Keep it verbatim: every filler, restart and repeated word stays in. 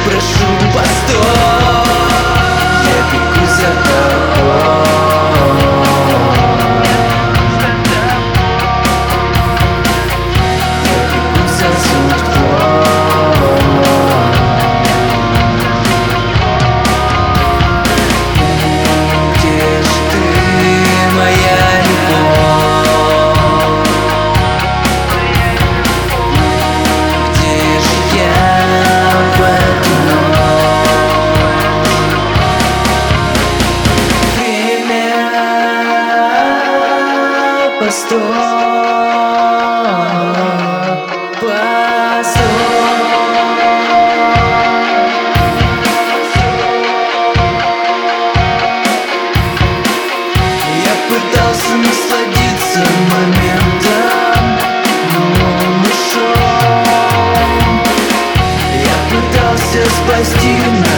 прошу, постой. Я бегу за тобой. Я бегу за судьбой. Где ж ты, моя любовь? Где же я в эту ночь? Время, постой, постой. Я пытался насладиться моментом, но он ушел. Я пытался спасти